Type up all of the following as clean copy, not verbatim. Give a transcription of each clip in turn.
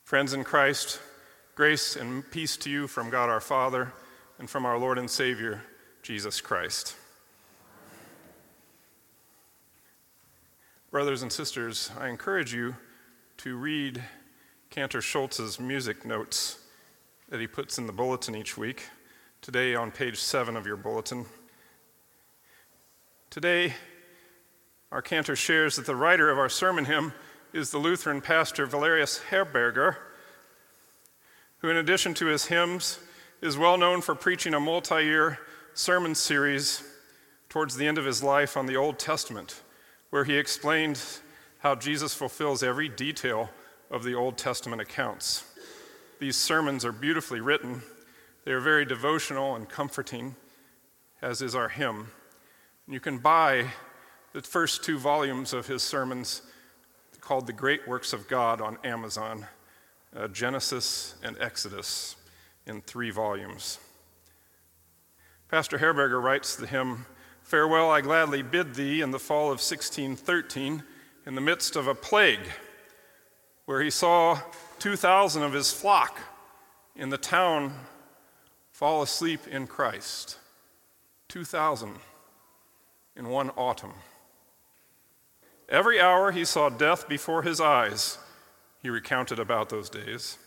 Friends in Christ, grace and peace to you from God our Father and from our Lord and Savior, Jesus Christ. Brothers and sisters, I encourage you to read Cantor Schultz's music notes that he puts in the bulletin each week, today on page 7 of your bulletin. Today, our cantor shares that the writer of our sermon hymn is the Lutheran pastor Valerius Herberger, who in addition to his hymns is well known for preaching a multi-year sermon series towards the end of his life on the Old Testament, where he explained how Jesus fulfills every detail of the Old Testament accounts. These sermons are beautifully written. They are very devotional and comforting, as is our hymn. You can buy the first 2 volumes of his sermons called The Great Works of God on Amazon, Genesis and Exodus, in 3 volumes. Pastor Herberger writes the hymn, "Farewell, I gladly bid thee," in the fall of 1613, in the midst of a plague, where he saw 2,000 of his flock in the town fall asleep in Christ. 2,000 in one autumn. Every hour he saw death before his eyes, he recounted about those days.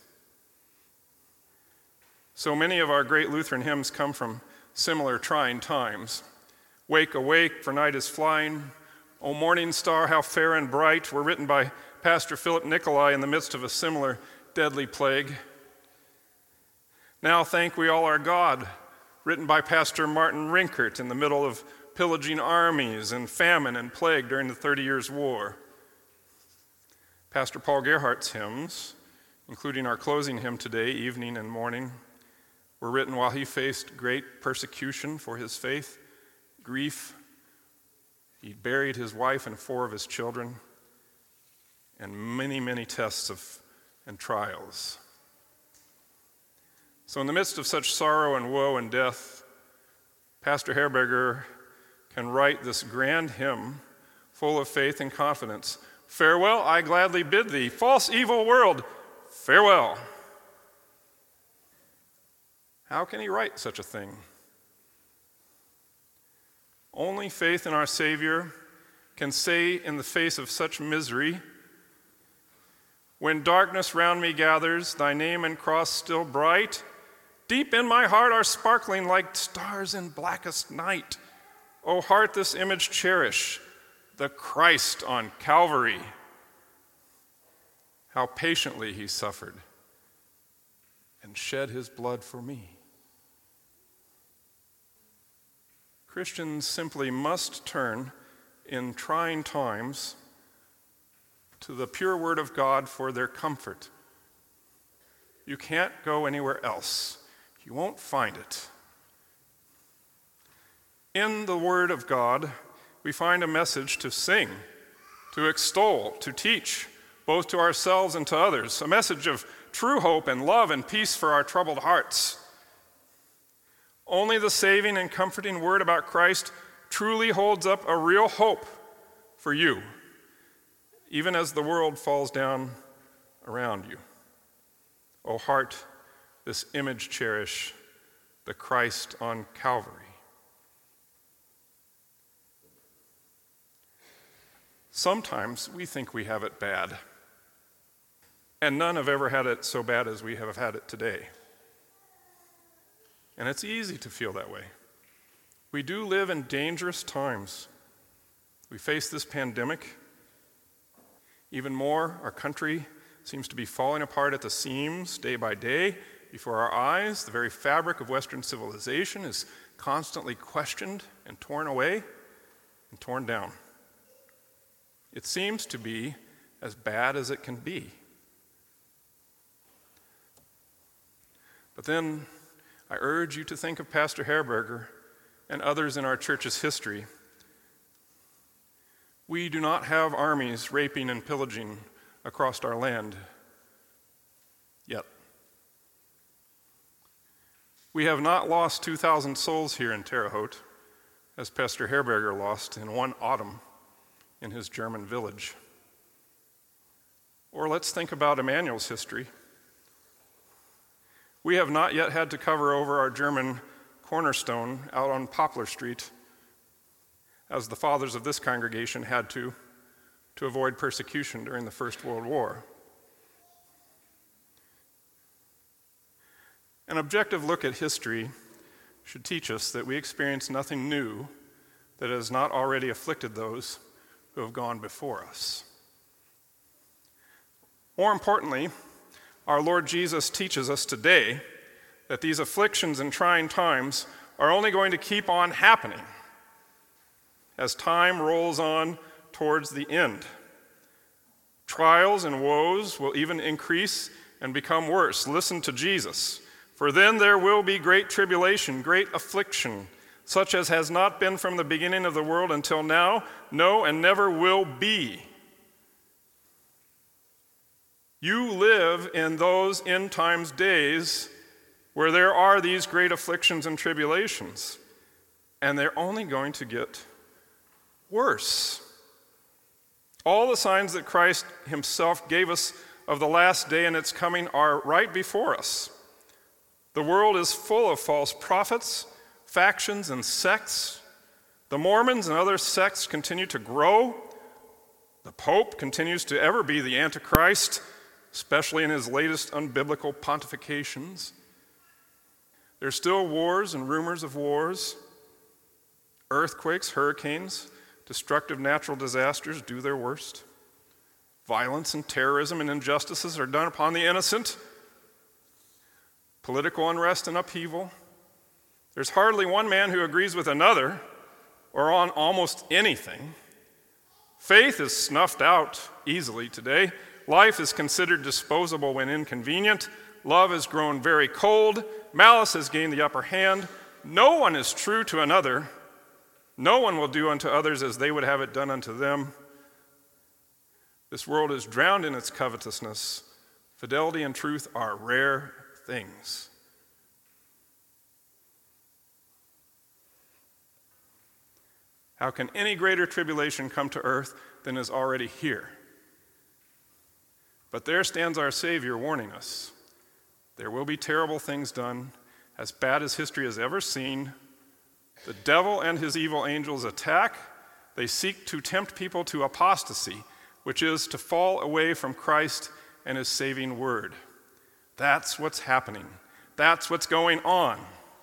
So many of our great Lutheran hymns come from similar trying times. "Wake, awake, for night is flying," "O morning star, how fair and bright," were written by Pastor Philip Nicolai in the midst of a similar deadly plague. "Now thank we all our God," written by Pastor Martin Rinkert in the middle of pillaging armies and famine and plague during the 30 Years' War. Pastor Paul Gerhardt's hymns, including our closing hymn today, Evening and Morning, were written while he faced great persecution for his faith, grief. He buried his wife and 4 of his children, and many, many tests and trials. So in the midst of such sorrow and woe and death, Pastor Herberger can write this grand hymn full of faith and confidence. "Farewell, I gladly bid thee, false evil world, farewell." How can he write such a thing? Only faith in our Savior can say in the face of such misery, "When darkness round me gathers, thy name and cross still bright, deep in my heart are sparkling like stars in blackest night. O heart, this image cherish, the Christ on Calvary. How patiently he suffered and shed his blood for me." Christians simply must turn in trying times to the pure word of God for their comfort. You can't go anywhere else. You won't find it. In the word of God, we find a message to sing, to extol, to teach, both to ourselves and to others, a message of true hope and love and peace for our troubled hearts. Only the saving and comforting word about Christ truly holds up a real hope for you, even as the world falls down around you. O heart, this image cherish, the Christ on Calvary. Sometimes we think we have it bad, and none have ever had it so bad as we have had it today. And it's easy to feel that way. We do live in dangerous times. We face this pandemic. Even more, our country seems to be falling apart at the seams day by day before our eyes. The very fabric of Western civilization is constantly questioned and torn away and torn down. It seems to be as bad as it can be. But then I urge you to think of Pastor Herberger and others in our church's history. We do not have armies raping and pillaging across our land yet. We have not lost 2,000 souls here in Terre Haute, as Pastor Herberger lost in one autumn in his German village. Or let's think about Emmanuel's history. We have not yet had to cover over our German cornerstone out on Poplar Street, as the fathers of this congregation had to avoid persecution during the First World War. An objective look at history should teach us that we experience nothing new that has not already afflicted those who have gone before us. More importantly, our Lord Jesus teaches us today that these afflictions and trying times are only going to keep on happening as time rolls on towards the end. Trials and woes will even increase and become worse. Listen to Jesus. For then there will be great tribulation, great affliction, such as has not been from the beginning of the world until now, no, and never will be. You live in those end times days where there are these great afflictions and tribulations, and they're only going to get worse. All the signs that Christ himself gave us of the last day and its coming are right before us. The world is full of false prophets, factions, and sects. The Mormons and other sects continue to grow. The Pope continues to ever be the Antichrist, especially in his latest unbiblical pontifications. There's still wars and rumors of wars. Earthquakes, hurricanes, destructive natural disasters do their worst. Violence and terrorism and injustices are done upon the innocent. Political unrest and upheaval. There's hardly one man who agrees with another or on almost anything. Faith is snuffed out easily today. Life is considered disposable when inconvenient. Love has grown very cold. Malice has gained the upper hand. No one is true to another. No one will do unto others as they would have it done unto them. This world is drowned in its covetousness. Fidelity and truth are rare things. How can any greater tribulation come to earth than is already here? But there stands our Savior warning us. There will be terrible things done, as bad as history has ever seen. The devil and his evil angels attack. They seek to tempt people to apostasy, which is to fall away from Christ and his saving word. That's what's happening. That's what's going on.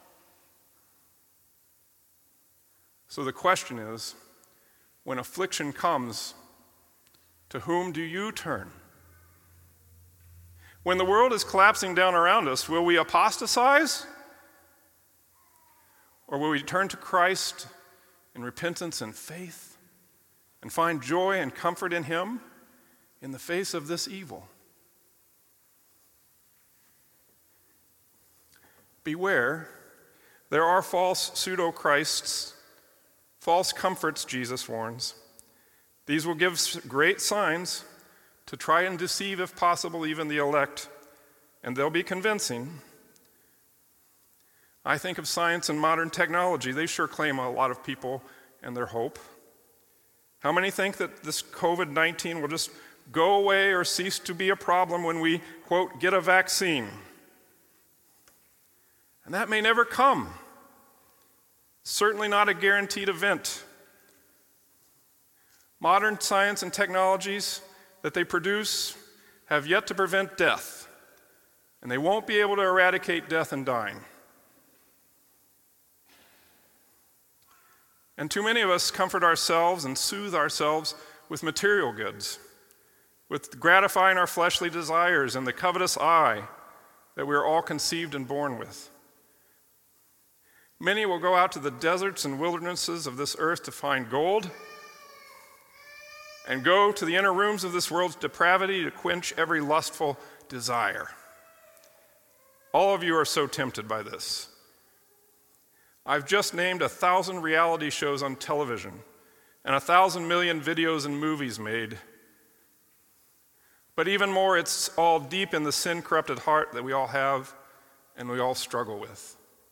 So the question is, when affliction comes, to whom do you turn? When the world is collapsing down around us, will we apostatize? Or will we turn to Christ in repentance and faith and find joy and comfort in him in the face of this evil? Beware, there are false pseudo-Christs, false comforts, Jesus warns. These will give great signs to try and deceive, if possible, even the elect, and they'll be convincing. I think of science and modern technology. They sure claim a lot of people and their hope. How many think that this COVID-19 will just go away or cease to be a problem when we, quote, get a vaccine? And that may never come. Certainly not a guaranteed event. Modern science and technologies that they produce have yet to prevent death, and they won't be able to eradicate death and dying. And too many of us comfort ourselves and soothe ourselves with material goods, with gratifying our fleshly desires and the covetous eye that we are all conceived and born with. Many will go out to the deserts and wildernesses of this earth to find gold, and go to the inner rooms of this world's depravity to quench every lustful desire. All of you are so tempted by this. I've just named 1,000 reality shows on television and 1,000 million videos and movies made. But even more, it's all deep in the sin-corrupted heart that we all have and we all struggle with.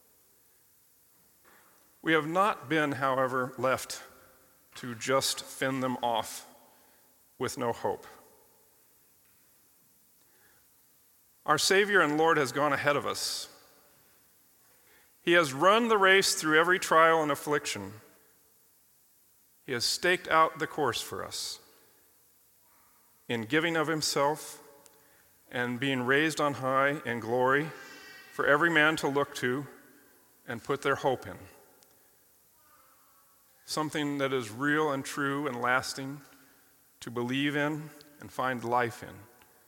We have not been, however, left to just fend them off with no hope. Our Savior and Lord has gone ahead of us. He has run the race through every trial and affliction. He has staked out the course for us in giving of himself and being raised on high in glory for every man to look to and put their hope in. Something that is real and true and lasting to believe in and find life in.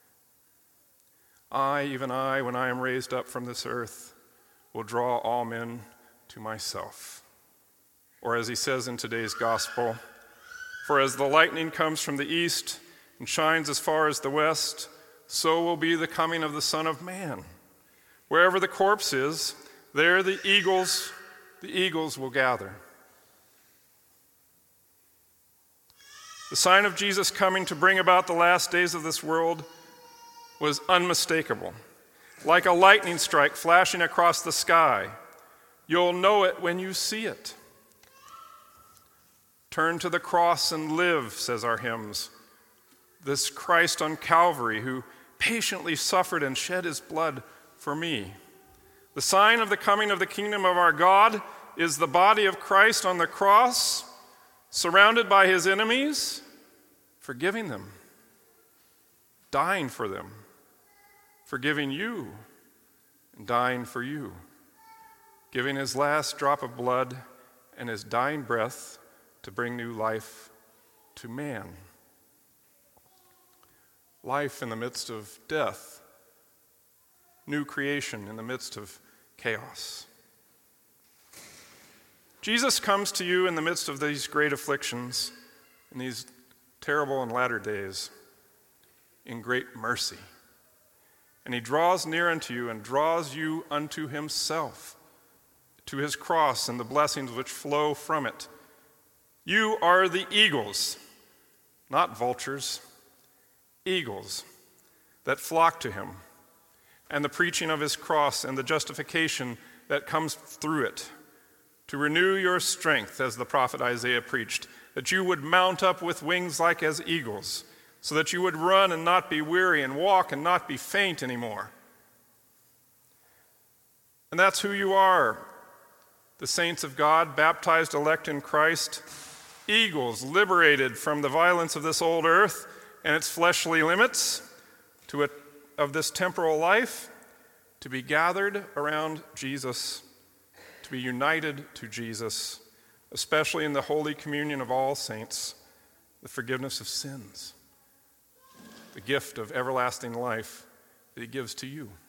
I, even I, when I am raised up from this earth, will draw all men to myself. Or as he says in today's gospel, for as the lightning comes from the east and shines as far as the west, so will be the coming of the Son of Man. Wherever the corpse is, there the eagles will gather. The sign of Jesus coming to bring about the last days of this world was unmistakable. Like a lightning strike flashing across the sky, you'll know it when you see it. Turn to the cross and live, says our hymns. This Christ on Calvary who patiently suffered and shed his blood for me. The sign of the coming of the kingdom of our God is the body of Christ on the cross, surrounded by his enemies, forgiving them, dying for them, forgiving you, and dying for you, giving his last drop of blood and his dying breath to bring new life to man. Life in the midst of death, new creation in the midst of chaos. Jesus comes to you in the midst of these great afflictions, in these terrible and latter days, in great mercy. And he draws near unto you and draws you unto himself, to his cross and the blessings which flow from it. You are the eagles, not vultures, eagles that flock to him, and the preaching of his cross and the justification that comes through it, to renew your strength, as the prophet Isaiah preached, that you would mount up with wings like as eagles, so that you would run and not be weary and walk and not be faint anymore. And that's who you are, the saints of God, baptized elect in Christ, eagles liberated from the violence of this old earth and its fleshly limits of this temporal life, to be gathered around Jesus, to be united to Jesus, especially in the holy communion of all saints, the forgiveness of sins, the gift of everlasting life that he gives to you.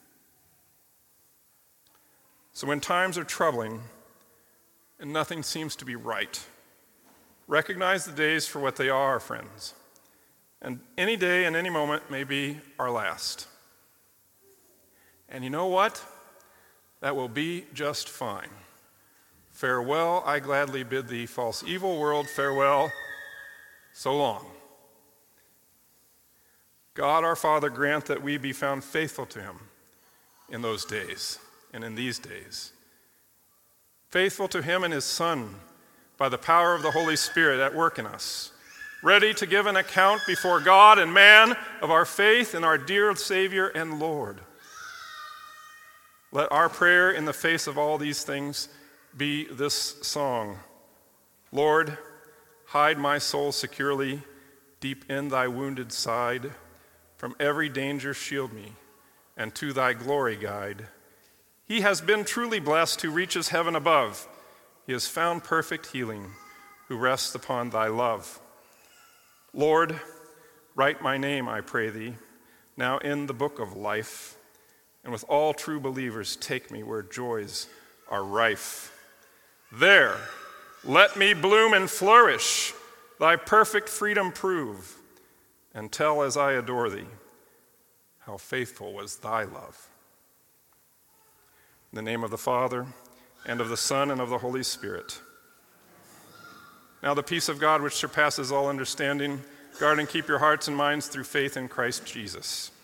So when times are troubling and nothing seems to be right, recognize the days for what they are, friends. And any day and any moment may be our last. And you know what? That will be just fine. Farewell, I gladly bid thee, false evil world, farewell, so long. God our Father grant that we be found faithful to him in those days and in these days. Faithful to him and his Son by the power of the Holy Spirit at work in us, ready to give an account before God and man of our faith in our dear Savior and Lord. Let our prayer in the face of all these things be this song. Lord, hide my soul securely deep in thy wounded side. From every danger shield me, and to thy glory guide. He has been truly blessed who reaches heaven above. He has found perfect healing who rests upon thy love. Lord, write my name, I pray thee, now in the book of life, and with all true believers take me where joys are rife. There, let me bloom and flourish, thy perfect freedom prove, and tell as I adore thee how faithful was thy love. In the name of the Father, and of the Son, and of the Holy Spirit. Now the peace of God, which surpasses all understanding, guard and keep your hearts and minds through faith in Christ Jesus.